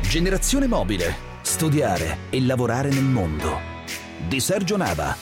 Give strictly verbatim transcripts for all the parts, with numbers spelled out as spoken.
Generazione mobile. Studiare e lavorare nel mondo. Di Sergio Nava.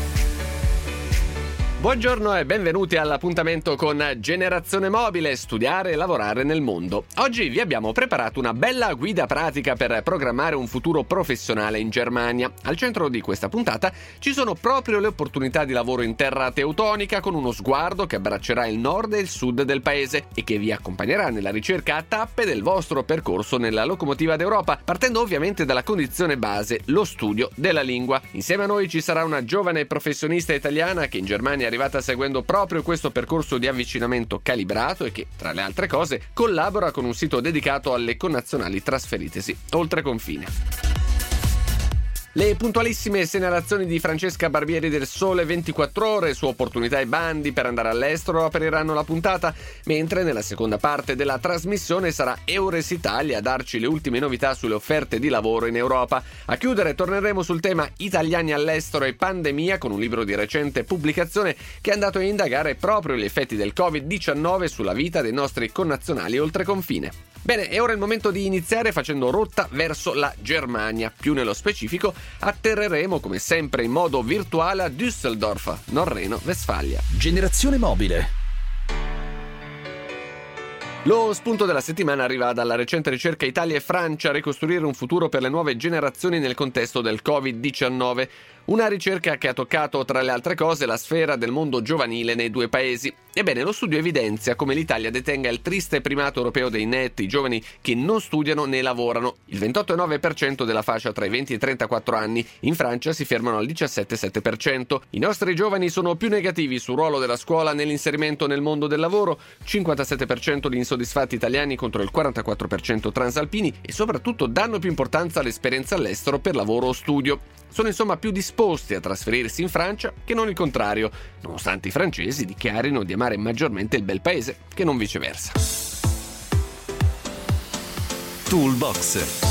Buongiorno e benvenuti all'appuntamento con Generazione Mobile, studiare e lavorare nel mondo. Oggi vi abbiamo preparato una bella guida pratica per programmare un futuro professionale in Germania. Al centro di questa puntata ci sono proprio le opportunità di lavoro in terra teutonica, con uno sguardo che abbraccerà il nord e il sud del paese e che vi accompagnerà nella ricerca a tappe del vostro percorso nella locomotiva d'Europa, partendo ovviamente dalla condizione base, lo studio della lingua. Insieme a noi ci sarà una giovane professionista italiana che in Germania arrivata seguendo proprio questo percorso di avvicinamento calibrato e che, tra le altre cose, collabora con un sito dedicato alle connazionali trasferitesi oltre confine. Le puntualissime segnalazioni di Francesca Barbieri del Sole ventiquattro Ore su opportunità e bandi per andare all'estero apriranno la puntata, mentre nella seconda parte della trasmissione sarà Eures Italia a darci le ultime novità sulle offerte di lavoro in Europa. A chiudere torneremo sul tema Italiani all'estero e pandemia con un libro di recente pubblicazione che è andato a indagare proprio gli effetti del covid diciannove sulla vita dei nostri connazionali oltre confine. Bene, è ora il momento di iniziare facendo rotta verso la Germania. Più nello specifico, atterreremo come sempre in modo virtuale a Düsseldorf, Nord Reno-Westfalia. Generazione mobile. Lo spunto della settimana arriva dalla recente ricerca Italia e Francia a ricostruire un futuro per le nuove generazioni nel contesto del covid diciannove. Una ricerca che ha toccato, tra le altre cose, la sfera del mondo giovanile nei due paesi. Ebbene, lo studio evidenzia come l'Italia detenga il triste primato europeo dei netti giovani che non studiano né lavorano, il ventotto virgola nove per cento della fascia tra i venti e i trentaquattro anni. In Francia si fermano al diciassette virgola sette per cento. I nostri giovani sono più negativi sul ruolo della scuola nell'inserimento nel mondo del lavoro, cinquantasette per cento di insoddisfatti italiani contro il quarantaquattro per cento transalpini e soprattutto danno più importanza all'esperienza all'estero per lavoro o studio. Sono insomma più disposti a trasferirsi in Francia che non il contrario, nonostante i francesi dichiarino di amare maggiormente il bel paese che non viceversa. Toolbox.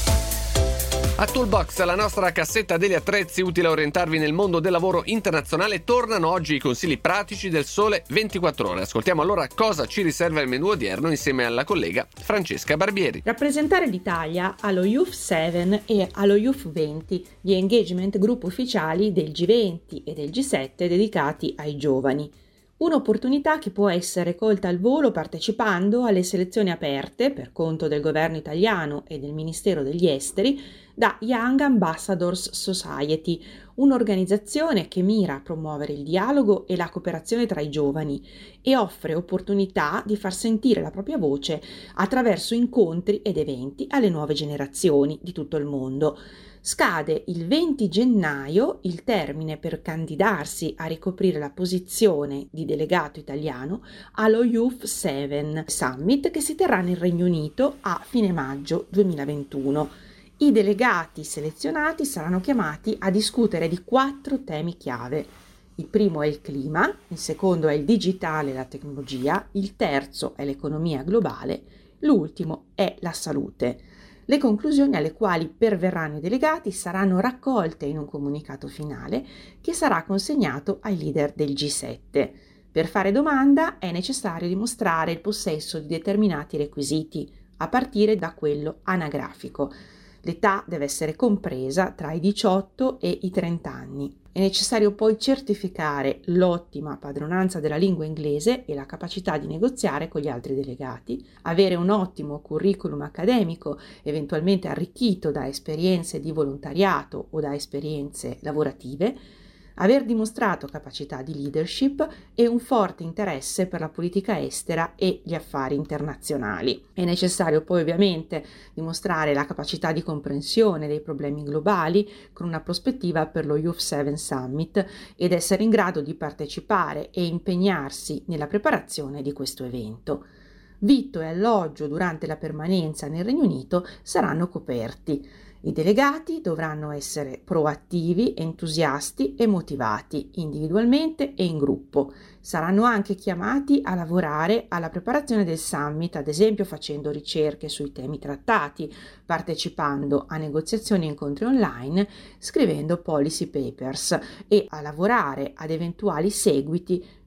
A Toolbox, la nostra cassetta degli attrezzi utile a orientarvi nel mondo del lavoro internazionale, tornano oggi i consigli pratici del Sole ventiquattro Ore. Ascoltiamo allora cosa ci riserva il menù odierno insieme alla collega Francesca Barbieri. Rappresentare l'Italia allo Youth sette e allo Youth venti, gli engagement group ufficiali del G venti e del G sette dedicati ai giovani. Un'opportunità che può essere colta al volo partecipando alle selezioni aperte per conto del governo italiano e del Ministero degli Esteri da Young Ambassadors Society, un'organizzazione che mira a promuovere il dialogo e la cooperazione tra i giovani e offre opportunità di far sentire la propria voce attraverso incontri ed eventi alle nuove generazioni di tutto il mondo. Scade il venti gennaio il termine per candidarsi a ricoprire la posizione di delegato italiano allo Youth sette Summit che si terrà nel Regno Unito a fine maggio duemilaventuno. I delegati selezionati saranno chiamati a discutere di quattro temi chiave. Il primo è il clima, il secondo è il digitale e la tecnologia, il terzo è l'economia globale, l'ultimo è la salute. Le conclusioni alle quali perverranno i delegati saranno raccolte in un comunicato finale che sarà consegnato ai leader del G sette. Per fare domanda è necessario dimostrare il possesso di determinati requisiti, a partire da quello anagrafico. L'età deve essere compresa tra i diciotto e i trenta anni. È necessario poi certificare l'ottima padronanza della lingua inglese e la capacità di negoziare con gli altri delegati, avere un ottimo curriculum accademico, eventualmente arricchito da esperienze di volontariato o da esperienze lavorative, aver dimostrato capacità di leadership e un forte interesse per la politica estera e gli affari internazionali. È necessario poi ovviamente dimostrare la capacità di comprensione dei problemi globali con una prospettiva per lo Youth sette Summit ed essere in grado di partecipare e impegnarsi nella preparazione di questo evento. Vitto e alloggio durante la permanenza nel Regno Unito saranno coperti. I delegati dovranno essere proattivi, entusiasti e motivati, individualmente e in gruppo. Saranno anche chiamati a lavorare alla preparazione del summit, ad esempio facendo ricerche sui temi trattati, partecipando a negoziazioni e incontri online, scrivendo policy papers e a lavorare ad eventuali seguiti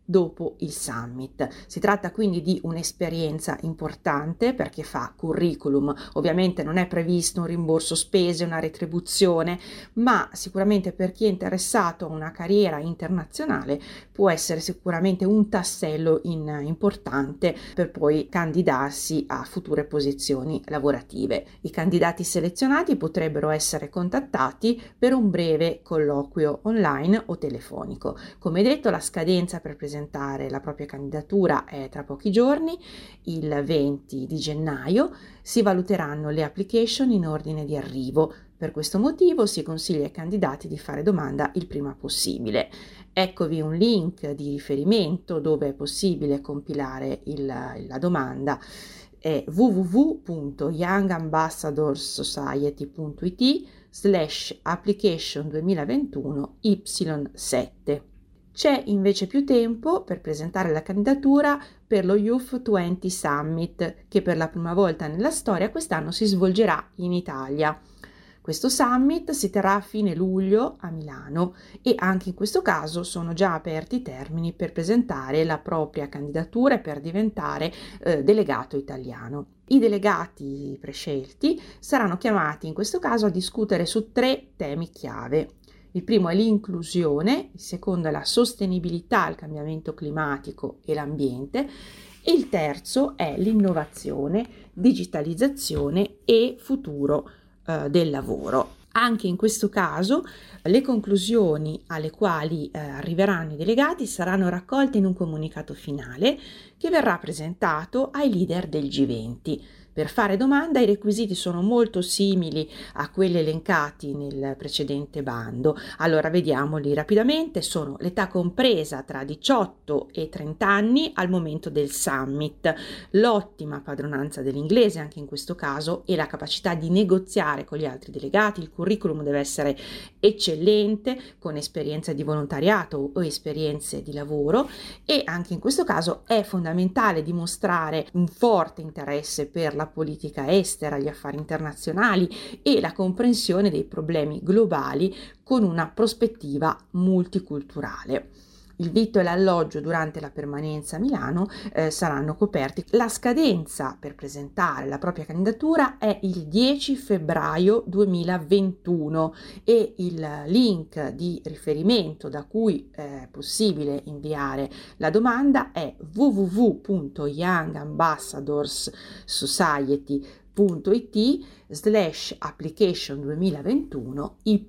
dopo il summit. Si tratta quindi di un'esperienza importante perché fa curriculum. Ovviamente non è previsto un rimborso spese, una retribuzione, ma sicuramente per chi è interessato a una carriera internazionale può essere sicuramente un tassello in, importante per poi candidarsi a future posizioni lavorative. I candidati selezionati potrebbero essere contattati per un breve colloquio online o telefonico. Come detto, la scadenza per presentare la propria candidatura è tra pochi giorni, il venti di gennaio. Si valuteranno le application in ordine di arrivo. Per questo motivo si consiglia ai candidati di fare domanda il prima possibile. Eccovi un link di riferimento dove è possibile compilare il, la domanda. È w w w punto young ambassadors society punto i t slash application duemilaventuno y sette. C'è invece più tempo per presentare la candidatura per lo Youth venti Summit, che per la prima volta nella storia quest'anno si svolgerà in Italia. Questo summit si terrà a fine luglio a Milano e anche in questo caso sono già aperti i termini per presentare la propria candidatura e per diventare eh, delegato italiano. I delegati prescelti saranno chiamati in questo caso a discutere su tre temi chiave. Il primo è l'inclusione, il secondo è la sostenibilità, il cambiamento climatico e l'ambiente e il terzo è l'innovazione, digitalizzazione e futuro del lavoro. Anche in questo caso le conclusioni alle quali eh, arriveranno i delegati saranno raccolte in un comunicato finale che verrà presentato ai leader del G venti. Per fare domanda i requisiti sono molto simili a quelli elencati nel precedente bando. Allora vediamoli rapidamente. Sono l'età compresa tra diciotto e trenta anni al momento del summit, l'ottima padronanza dell'inglese anche in questo caso e la capacità di negoziare con gli altri delegati. Il curriculum deve essere eccellente, con esperienze di volontariato o esperienze di lavoro, e anche in questo caso è fondamentale dimostrare un forte interesse per la politica estera, gli affari internazionali e la comprensione dei problemi globali con una prospettiva multiculturale. Il vitto e l'alloggio durante la permanenza a Milano eh, saranno coperti. La scadenza per presentare la propria candidatura è il dieci febbraio duemilaventuno e il link di riferimento da cui è possibile inviare la domanda è w w w punto young ambassadors society punto i t slash application duemilaventuno y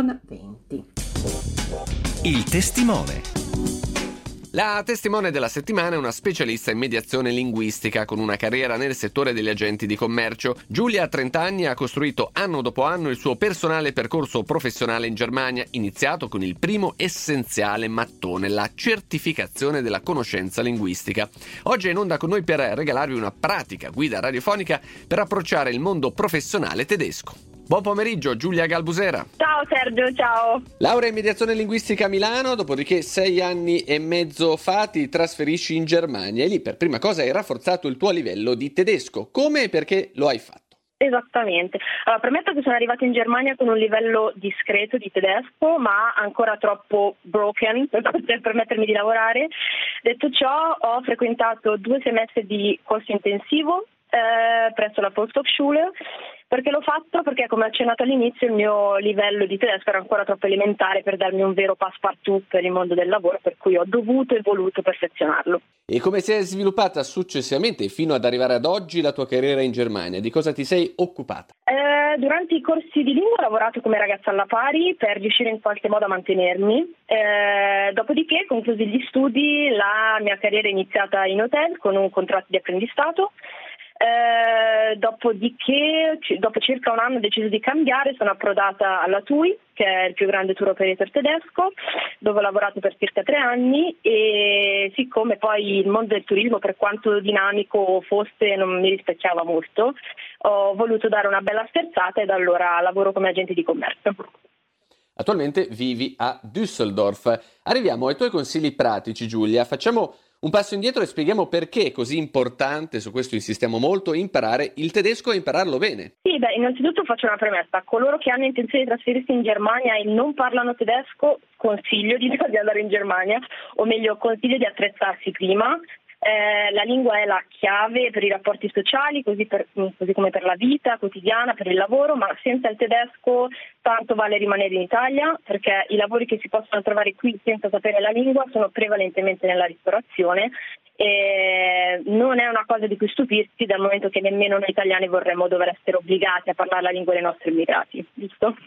venti. Il testimone. La testimone della settimana è una specialista in mediazione linguistica con una carriera nel settore degli agenti di commercio. Giulia ha trenta anni e ha costruito anno dopo anno il suo personale percorso professionale in Germania, iniziato con il primo essenziale mattone, la certificazione della conoscenza linguistica. Oggi è in onda con noi per regalarvi una pratica guida radiofonica per approcciare il mondo professionale tedesco. Buon pomeriggio Giulia Galbusera. Ciao Sergio, ciao. Laurea in mediazione linguistica a Milano, dopodiché sei anni e mezzo fa ti trasferisci in Germania e lì per prima cosa hai rafforzato il tuo livello di tedesco. Come e perché lo hai fatto? Esattamente. Allora, premetto che sono arrivata in Germania con un livello discreto di tedesco, ma ancora troppo broken per poter permettermi di lavorare. Detto ciò, ho frequentato due semestri di corso intensivo eh, presso la Volkshochschule. Perché l'ho fatto? Perché, come accennato all'inizio, il mio livello di tedesco era ancora troppo elementare per darmi un vero passepartout per il mondo del lavoro, per cui ho dovuto e voluto perfezionarlo. E come si è sviluppata successivamente fino ad arrivare ad oggi la tua carriera in Germania? Di cosa ti sei occupata? Eh, durante i corsi di lingua ho lavorato come ragazza alla pari per riuscire in qualche modo a mantenermi. Eh, dopodiché, conclusi gli studi, la mia carriera è iniziata in hotel con un contratto di apprendistato. Eh, dopodiché, dopo circa un anno ho deciso di cambiare, sono approdata alla T U I, che è il più grande tour operator tedesco, dove ho lavorato per circa tre anni e siccome poi il mondo del turismo, per quanto dinamico fosse, non mi rispecchiava molto, ho voluto dare una bella sterzata e da allora lavoro come agente di commercio. Attualmente vivi a Düsseldorf. Arriviamo ai tuoi consigli pratici, Giulia. Facciamo un passo indietro e spieghiamo perché è così importante, su questo insistiamo molto, imparare il tedesco e impararlo bene. Sì, beh, innanzitutto faccio una premessa. Coloro che hanno intenzione di trasferirsi in Germania e non parlano tedesco, consiglio di, di andare in Germania, o meglio, consiglio di attrezzarsi prima. Eh, la lingua è la chiave per i rapporti sociali, così, per, così come per la vita quotidiana, per il lavoro, ma senza il tedesco tanto vale rimanere in Italia, perché i lavori che si possono trovare qui senza sapere la lingua sono prevalentemente nella ristorazione. E non è una cosa di cui stupirsi, dal momento che nemmeno noi italiani vorremmo dover essere obbligati a parlare la lingua dei nostri immigrati, giusto?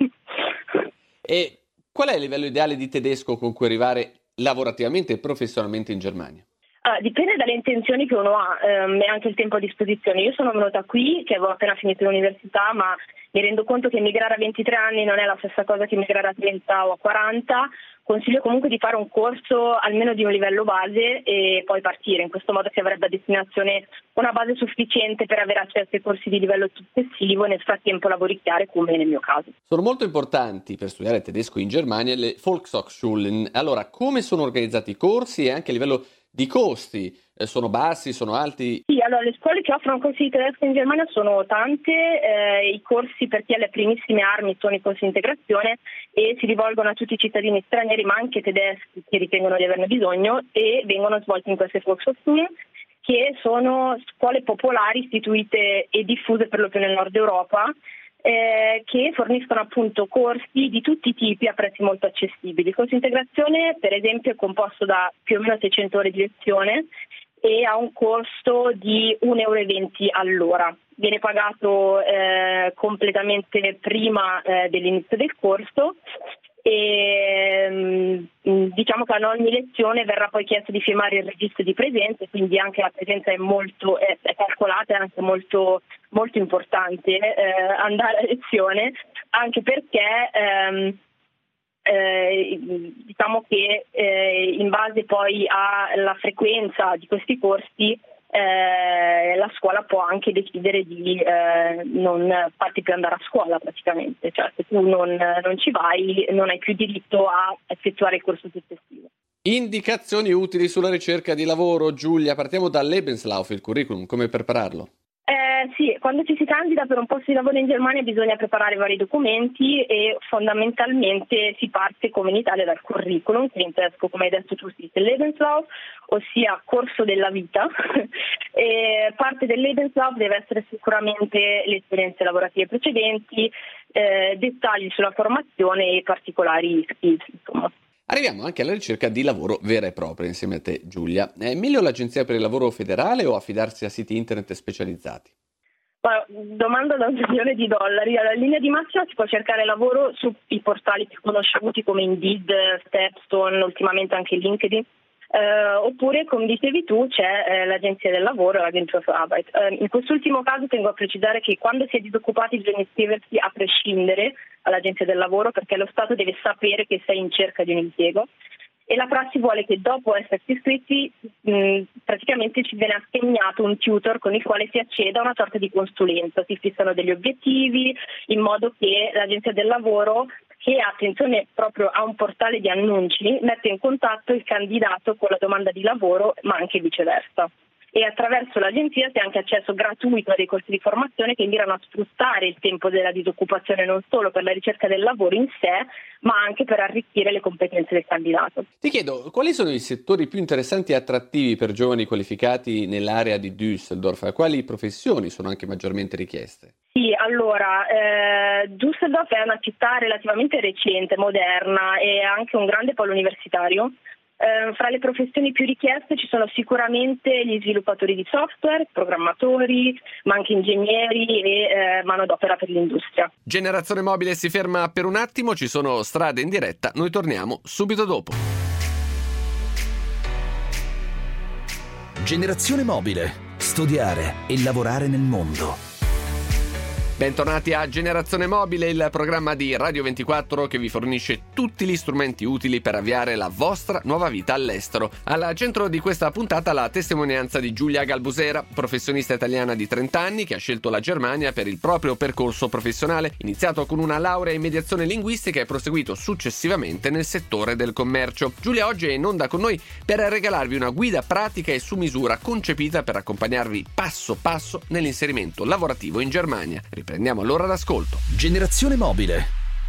E qual è il livello ideale di tedesco con cui arrivare lavorativamente e professionalmente in Germania? Ah, dipende dalle intenzioni che uno ha ehm, e anche il tempo a disposizione. Io sono venuta qui, che avevo appena finito l'università, ma mi rendo conto che emigrare a ventitré anni non è la stessa cosa che emigrare a trenta o a quaranta. Consiglio comunque di fare un corso almeno di un livello base e poi partire. In questo modo si avrebbe a destinazione una base sufficiente per avere accesso ai corsi di livello successivo e nel frattempo lavoricchiare, come nel mio caso. Sono molto importanti per studiare tedesco in Germania le Volkshochschulen. Allora, come sono organizzati i corsi e anche a livello di costi? Eh, sono bassi, sono alti? Sì, allora le scuole che offrono corsi di tedesco in Germania sono tante, eh, i corsi per chi ha le primissime armi sono i corsi di integrazione e si rivolgono a tutti i cittadini stranieri ma anche tedeschi che ritengono di averne bisogno e vengono svolti in queste Volkshochschulen, che sono scuole popolari istituite e diffuse per lo più nel nord Europa, Eh, che forniscono appunto corsi di tutti i tipi a prezzi molto accessibili. Il corso di integrazione, per esempio, è composto da più o meno seicento ore di lezione e ha un costo di un euro e venti all'ora. Viene pagato eh, completamente prima eh, dell'inizio del corso e mh, diciamo che ad ogni lezione verrà poi chiesto di firmare il registro di presenza, quindi anche la presenza è molto è, è calcolata, è anche molto molto importante eh, andare a lezione, anche perché ehm, eh, diciamo che eh, in base poi alla frequenza di questi corsi Eh, la scuola può anche decidere di eh, non farti più andare a scuola praticamente, cioè se tu non, non ci vai non hai più diritto a effettuare il corso successivo. Indicazioni utili sulla ricerca di lavoro. Giulia, partiamo dal Lebenslauf, il curriculum, come prepararlo? Eh, sì, quando ci si candida per un posto di lavoro in Germania bisogna preparare vari documenti e fondamentalmente si parte come in Italia dal curriculum, che in tedesco, come hai detto tu, si dice Lebenslauf, ossia corso della vita. E parte del Lebenslauf deve essere sicuramente le esperienze lavorative precedenti, eh, dettagli sulla formazione e particolari skills, insomma. Arriviamo anche alla ricerca di lavoro vera e propria insieme a te, Giulia. È meglio l'agenzia per il lavoro federale o affidarsi a siti internet specializzati? Domanda da un milione di dollari. Alla linea di massima si può cercare lavoro sui portali più conosciuti come Indeed, Stepstone, ultimamente anche LinkedIn. Eh, oppure, come dicevi tu, c'è eh, l'agenzia del lavoro, l'agenzia für Arbeit. Eh, in quest'ultimo caso tengo a precisare che quando si è disoccupati bisogna iscriversi a prescindere all'agenzia del lavoro, perché lo Stato deve sapere che sei in cerca di un impiego e la prassi vuole che dopo essersi iscritti mh, praticamente ci viene assegnato un tutor con il quale si accede a una sorta di consulenza, si fissano degli obiettivi in modo che l'agenzia del lavoro, che attenzione proprio a un portale di annunci, mette in contatto il candidato con la domanda di lavoro, ma anche viceversa. E attraverso l'agenzia si ha anche accesso gratuito a dei corsi di formazione che mirano a sfruttare il tempo della disoccupazione non solo per la ricerca del lavoro in sé, ma anche per arricchire le competenze del candidato. Ti chiedo, quali sono i settori più interessanti e attrattivi per giovani qualificati nell'area di Düsseldorf? Quali professioni sono anche maggiormente richieste? Sì, allora, eh, Düsseldorf è una città relativamente recente, moderna e ha anche un grande polo universitario. Eh, fra le professioni più richieste ci sono sicuramente gli sviluppatori di software, programmatori, ma anche ingegneri e eh, manodopera per l'industria. Generazione Mobile si ferma per un attimo, ci sono strade in diretta, noi torniamo subito dopo. Generazione Mobile. Studiare e lavorare nel mondo. Bentornati a Generazione Mobile, il programma di Radio ventiquattro che vi fornisce tutti gli strumenti utili per avviare la vostra nuova vita all'estero. Al centro di questa puntata la testimonianza di Giulia Galbusera, professionista italiana di trenta anni che ha scelto la Germania per il proprio percorso professionale, iniziato con una laurea in mediazione linguistica e proseguito successivamente nel settore del commercio. Giulia oggi è in onda con noi per regalarvi una guida pratica e su misura concepita per accompagnarvi passo passo nell'inserimento lavorativo in Germania. Prendiamo allora l'ascolto. Generazione Mobile.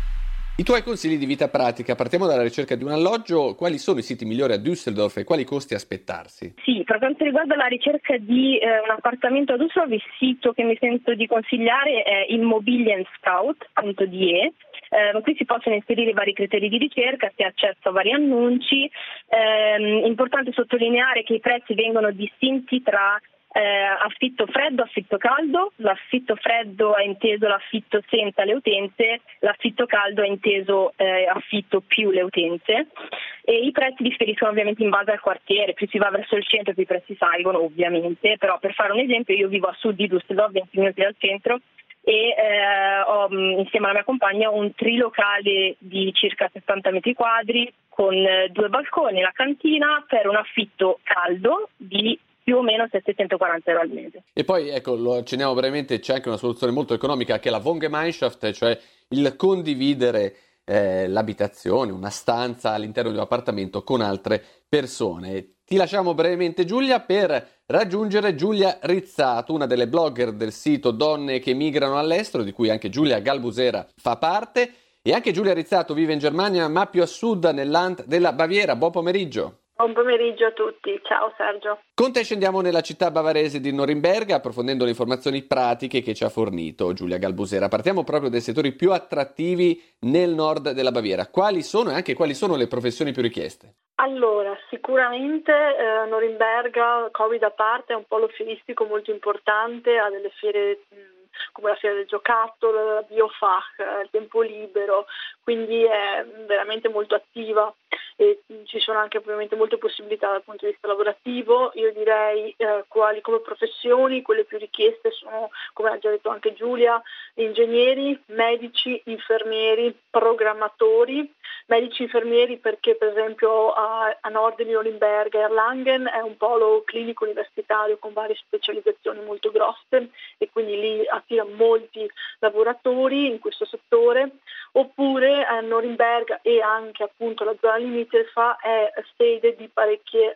I tuoi consigli di vita pratica. Partiamo dalla ricerca di un alloggio. Quali sono i siti migliori a Düsseldorf e quali costi aspettarsi? Sì, per quanto riguarda la ricerca di eh, un appartamento a Düsseldorf, il sito che mi sento di consigliare è immobilienscout punto de. Eh, qui si possono inserire vari criteri di ricerca, si ha accesso a vari annunci. Eh, importante sottolineare che i prezzi vengono distinti tra Eh, affitto freddo, affitto caldo. L'affitto freddo è inteso l'affitto senza le utenze, l'affitto caldo è inteso eh, affitto più le utenze, e i prezzi differiscono ovviamente in base al quartiere. Più si va verso il centro più i prezzi salgono ovviamente, però per fare un esempio io vivo a sud di Düsseldorf, venti minuti dal centro, e eh, ho insieme alla mia compagna un trilocale di circa sessanta metri quadri con eh, due balconi, la cantina, per un affitto caldo di più o meno settecentoquaranta euro al mese. E poi, ecco, lo accenniamo brevemente, c'è anche una soluzione molto economica che è la Wohngemeinschaft, cioè il condividere eh, l'abitazione, una stanza all'interno di un appartamento con altre persone. Ti lasciamo brevemente Giulia per raggiungere Giulia Rizzato, una delle blogger del sito Donne che migrano all'estero, di cui anche Giulia Galbusera fa parte. E anche Giulia Rizzato vive in Germania, ma più a sud, nel Land della Baviera. Buon pomeriggio. Buon pomeriggio a tutti, ciao Sergio. Con te scendiamo nella città bavarese di Norimberga, approfondendo le informazioni pratiche che ci ha fornito Giulia Galbusera. Partiamo proprio dai settori più attrattivi nel nord della Baviera. Quali sono e anche quali sono le professioni più richieste? Allora, sicuramente eh, Norimberga, Covid a parte, è un polo fieristico molto importante, ha delle fiere mh, come la fiera del giocattolo, la Biofach, eh, il tempo libero, quindi è veramente molto attiva. E ci sono anche ovviamente molte possibilità dal punto di vista lavorativo. Io direi eh, quali come professioni, quelle più richieste sono, come ha già detto anche Giulia, ingegneri, medici, infermieri, programmatori. Medici, infermieri perché per esempio a, a nord di Norimberga, Erlangen è un polo clinico universitario con varie specializzazioni molto grosse e quindi lì attira molti lavoratori in questo settore. Oppure a Norimberga e anche appunto la zona limitrofa è sede di parecchie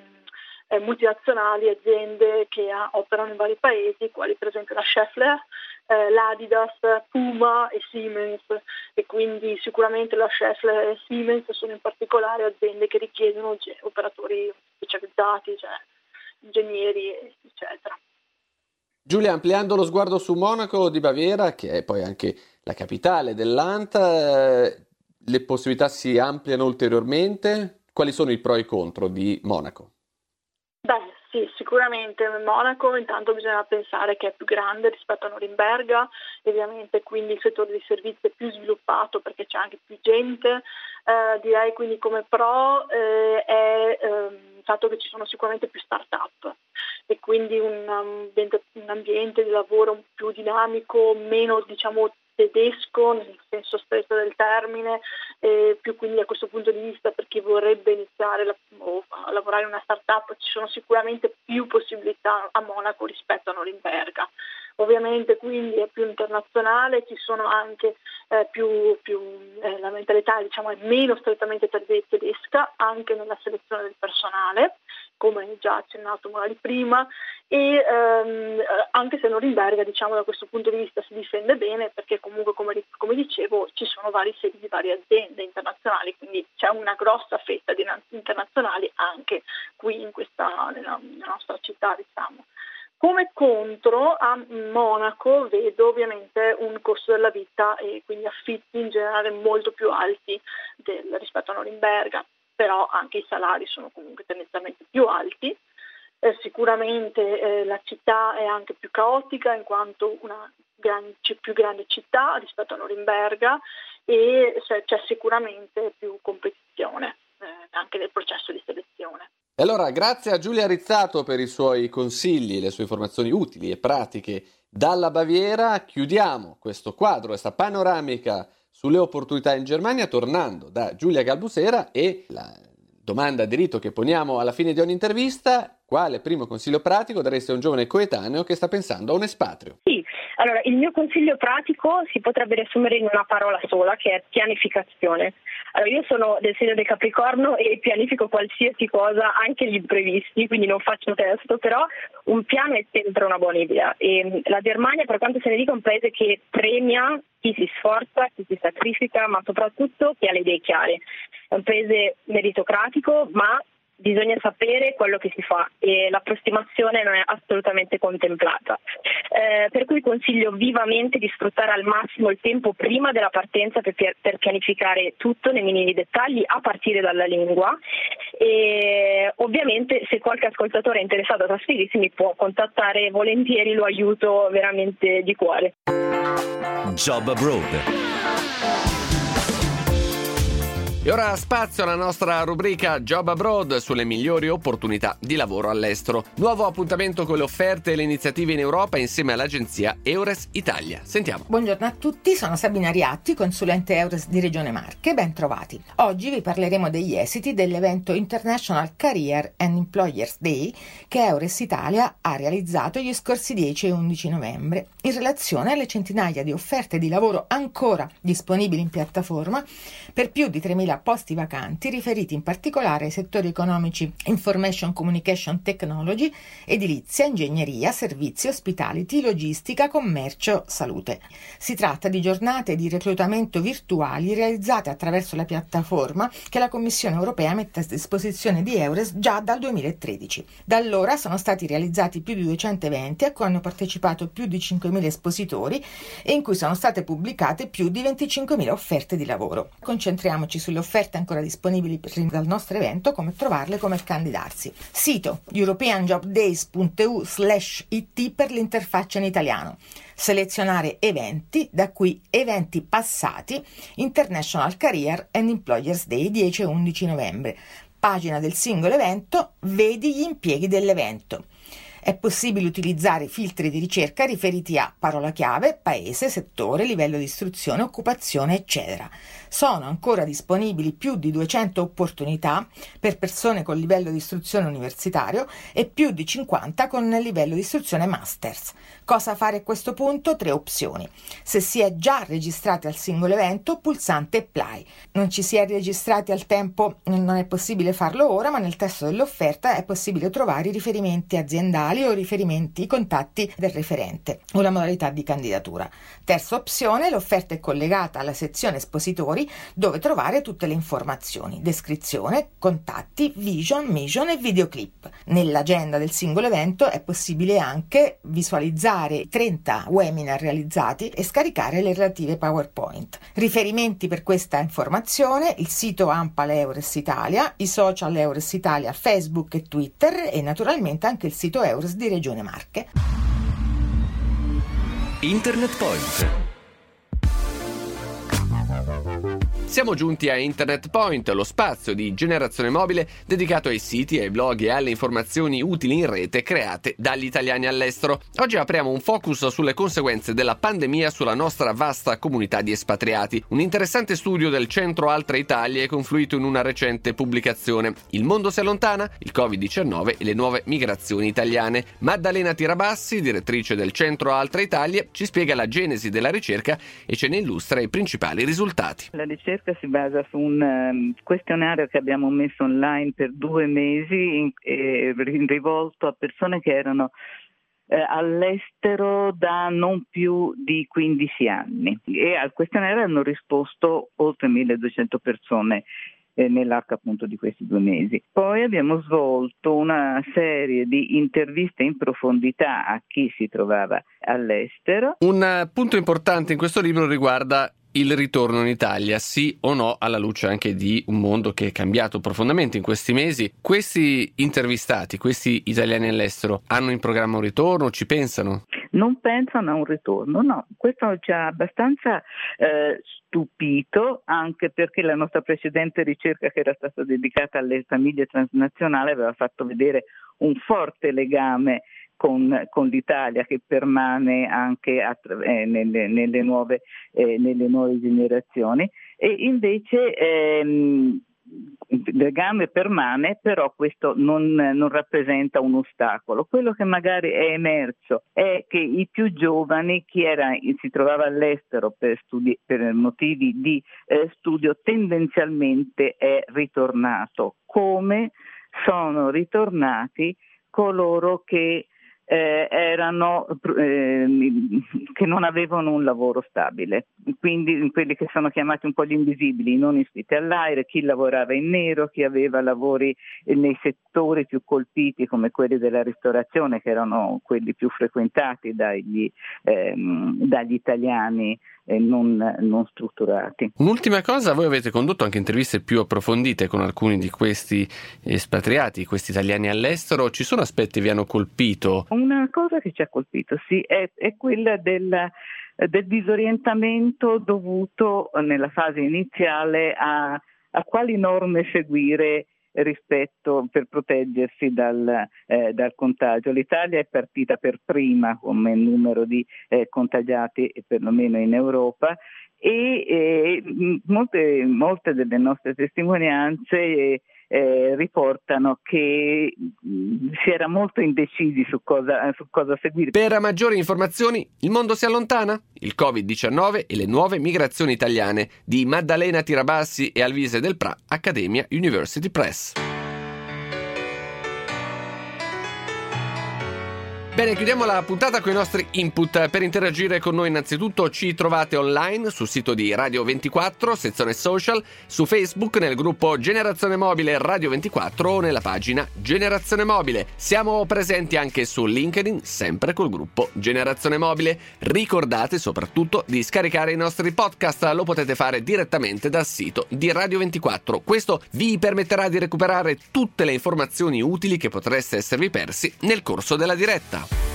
ehm, multinazionali, aziende che ha, operano in vari paesi, quali per esempio la Schaeffler, eh, l'Adidas, Puma e Siemens, e quindi sicuramente la Schaeffler e Siemens sono in particolare aziende che richiedono ge- operatori specializzati, cioè ingegneri eccetera. Giulia, ampliando lo sguardo su Monaco di Baviera, che è poi anche la capitale del Land, eh, le possibilità si ampliano ulteriormente. Quali sono i pro e i contro di Monaco? Beh, sì, sicuramente Monaco intanto bisogna pensare che è più grande rispetto a Norimberga, ovviamente quindi il settore dei servizi è più sviluppato perché c'è anche più gente. Eh, direi quindi come pro eh, è eh, il fatto che ci sono sicuramente più start-up e quindi un ambiente, un ambiente di lavoro più dinamico, meno diciamo tedesco nel senso stretto del termine, eh, più quindi a questo punto di vista per chi vorrebbe iniziare la, o a lavorare in una startup ci sono sicuramente più possibilità a Monaco rispetto a Norimberga. Ovviamente quindi è più internazionale, ci sono anche eh, più, più eh, la mentalità diciamo è meno strettamente tedesca anche nella selezione del personale, come già accennato magari prima, e ehm, anche se Norimberga diciamo da questo punto di vista si difende bene perché comunque come, come dicevo ci sono vari sedi di varie aziende internazionali, quindi c'è una grossa fetta di internazionali anche qui in questa nella, nella nostra città diciamo. Come contro a Monaco vedo ovviamente un costo della vita e quindi affitti in generale molto più alti del, rispetto a Norimberga, però anche i salari sono comunque tendenzialmente più alti. Eh, sicuramente eh, la città è anche più caotica in quanto una gran, più grande città rispetto a Norimberga e c'è, c'è sicuramente più competizione eh, anche nel processo di selezione. E allora, grazie a Giulia Rizzato per i suoi consigli, le sue informazioni utili e pratiche Dalla Baviera chiudiamo questo quadro, questa panoramica sulle opportunità in Germania, tornando da Giulia Galbusera, e la domanda di rito che poniamo alla fine di ogni intervista: quale primo consiglio pratico dareste a un giovane coetaneo che sta pensando a un espatrio? Sì, allora il mio consiglio pratico si potrebbe riassumere in una parola sola, che è pianificazione. Allora, io sono del segno del Capricorno e pianifico qualsiasi cosa, anche gli imprevisti, quindi non faccio testo, però un piano è sempre una buona idea. E la Germania, per quanto se ne dica, è un paese che premia chi si sforza, chi si sacrifica, ma soprattutto chi ha le idee chiare. È un paese meritocratico, ma bisogna sapere quello che si fa e l'approssimazione non è assolutamente contemplata. Eh, per cui consiglio vivamente di sfruttare al massimo il tempo prima della partenza per, per pianificare tutto nei minimi dettagli, a partire dalla lingua. E ovviamente se qualche ascoltatore è interessato a trasferirsi mi può contattare volentieri, lo aiuto veramente di cuore. Job Abroad. E ora spazio alla nostra rubrica Job Abroad sulle migliori opportunità di lavoro all'estero. Nuovo appuntamento con le offerte e le iniziative in Europa insieme all'agenzia Eures Italia. Sentiamo. Buongiorno a tutti, sono Sabina Riatti, consulente Eures di Regione Marche, ben trovati. Oggi vi parleremo degli esiti dell'evento International Career and Employers Day che Eures Italia ha realizzato gli scorsi dieci e undici novembre in relazione alle centinaia di offerte di lavoro ancora disponibili in piattaforma per più di tremila posti vacanti, riferiti in particolare ai settori economici Information Communication Technology, edilizia, ingegneria, servizi, hospitality, logistica, commercio, salute. Si tratta di giornate di reclutamento virtuali realizzate attraverso la piattaforma che la Commissione europea mette a disposizione di Eures già dal duemilatredici. Da allora sono stati realizzati più di duecento eventi a cui hanno partecipato più di cinquemila espositori e in cui sono state pubblicate più di venticinquemila offerte di lavoro. Concentriamoci sulle offerte ancora disponibili dal nostro evento, come trovarle, come candidarsi. Sito europeanjobdays punto e u slash it per l'interfaccia in italiano. Selezionare eventi, da qui eventi passati, International Career and Employers Day dieci e undici novembre. Pagina del singolo evento, vedi gli impieghi dell'evento. È possibile utilizzare filtri di ricerca riferiti a parola chiave, paese, settore, livello di istruzione, occupazione, eccetera. Sono ancora disponibili più di duecento opportunità per persone con livello di istruzione universitario e più di cinquanta con livello di istruzione masters. Cosa fare a questo punto? Tre opzioni. Se si è già registrati al singolo evento, pulsante apply. Non ci si è registrati al tempo, non è possibile farlo ora, ma nel testo dell'offerta è possibile trovare i riferimenti aziendali o riferimenti, i contatti del referente o la modalità di candidatura. Terza opzione, l'offerta è collegata alla sezione espositori dove trovare tutte le informazioni, descrizione, contatti, vision, mission e videoclip. Nell'agenda del singolo evento è possibile anche visualizzare trenta webinar realizzati e scaricare le relative PowerPoint. Riferimenti per questa informazione: il sito ANPAL Eures Italia, i social Eures Italia, Facebook e Twitter e naturalmente anche il sito Eures di Regione Marche. Internet Point. Siamo giunti a Internet Point, lo spazio di Generazione Mobile dedicato ai siti, ai blog e alle informazioni utili in rete create dagli italiani all'estero. Oggi apriamo un focus sulle conseguenze della pandemia sulla nostra vasta comunità di espatriati. Un interessante studio del Centro Altra Italia è confluito in una recente pubblicazione. Il mondo si allontana, il covid diciannove e le nuove migrazioni italiane. Maddalena Tirabassi, direttrice del Centro Altra Italia, ci spiega la genesi della ricerca e ce ne illustra i principali risultati. La ricerca si basa su un um, questionario che abbiamo messo online per due mesi in, eh, rivolto a persone che erano eh, all'estero da non più di quindici anni, e al questionario hanno risposto oltre milleduecento persone eh, nell'arco appunto di questi due mesi. Poi abbiamo svolto una serie di interviste in profondità a chi si trovava all'estero. Un punto importante in questo libro riguarda il ritorno in Italia, sì o no, alla luce anche di un mondo che è cambiato profondamente in questi mesi. Questi intervistati, questi italiani all'estero, hanno in programma un ritorno? Ci pensano? Non pensano a un ritorno, no. Questo ci ha abbastanza eh, stupito, anche perché la nostra precedente ricerca, che era stata dedicata alle famiglie transnazionali, aveva fatto vedere un forte legame con, con l'Italia, che permane anche a, eh, nelle, nelle, nuove, eh, nelle nuove generazioni, e invece ehm, il legame permane, però questo non, non rappresenta un ostacolo. Quello che magari è emerso è che i più giovani, chi era, si trovava all'estero per, studi- per motivi di eh, studio, tendenzialmente è ritornato, come sono ritornati coloro che Eh, erano eh, che non avevano un lavoro stabile, quindi quelli che sono chiamati un po' gli invisibili, non iscritti all'AIRE, chi lavorava in nero, chi aveva lavori nei settori più colpiti come quelli della ristorazione, che erano quelli più frequentati dagli, ehm, dagli italiani eh, non, non strutturati. Un'ultima cosa, voi avete condotto anche interviste più approfondite con alcuni di questi espatriati, questi italiani all'estero. Ci sono aspetti che vi hanno colpito? Una cosa che ci ha colpito, sì, è, è quella del, del disorientamento dovuto nella fase iniziale a, a quali norme seguire rispetto per proteggersi dal, eh, dal contagio. L'Italia è partita per prima come numero di eh, contagiati, perlomeno in Europa, e eh, molte, molte delle nostre testimonianze eh, Eh, riportano che mh, si era molto indecisi su cosa, su cosa seguire. Per maggiori informazioni, il mondo si allontana? Il covid diciannove e le nuove migrazioni italiane di Maddalena Tirabassi e Alvise Del Pra, Accademia University Press. Bene, chiudiamo la puntata con i nostri input. Per interagire con noi innanzitutto ci trovate online sul sito di Radio ventiquattro, sezione social, su Facebook nel gruppo Generazione Mobile Radio ventiquattro o nella pagina Generazione Mobile. Siamo presenti anche su LinkedIn, sempre col gruppo Generazione Mobile. Ricordate soprattutto di scaricare i nostri podcast, lo potete fare direttamente dal sito di Radio ventiquattro. Questo vi permetterà di recuperare tutte le informazioni utili che potreste esservi persi nel corso della diretta.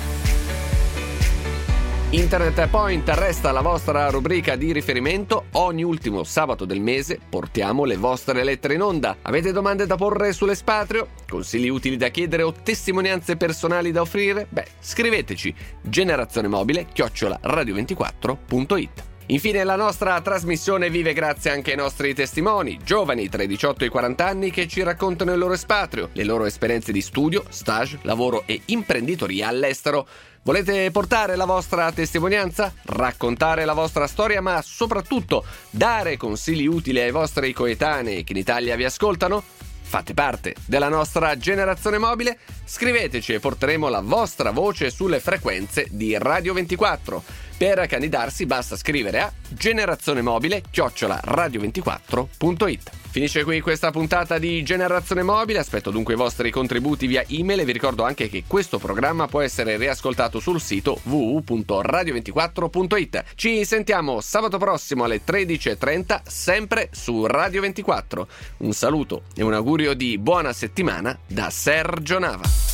Internet Point resta la vostra rubrica di riferimento. Ogni ultimo sabato del mese portiamo le vostre lettere in onda. Avete domande da porre sull'espatrio? Consigli utili da chiedere o testimonianze personali da offrire? Beh, scriveteci generazionemobile chiocciola radio ventiquattro punto it. Infine la nostra trasmissione vive grazie anche ai nostri testimoni, giovani tra i diciotto e i quaranta anni che ci raccontano il loro espatrio, le loro esperienze di studio, stage, lavoro e imprenditoria all'estero. Volete portare la vostra testimonianza? Raccontare la vostra storia, ma soprattutto dare consigli utili ai vostri coetanei che in Italia vi ascoltano? Fate parte della nostra generazione mobile? Scriveteci e porteremo la vostra voce sulle frequenze di Radio ventiquattro. Per candidarsi basta scrivere a generazionemobile chiocciola radio ventiquattro punto it. Finisce qui questa puntata di Generazione Mobile, aspetto dunque i vostri contributi via email e vi ricordo anche che questo programma può essere riascoltato sul sito w w w punto radio ventiquattro punto it. Ci sentiamo sabato prossimo alle tredici e trenta, sempre su Radio ventiquattro. Un saluto e un augurio di buona settimana da Sergio Nava.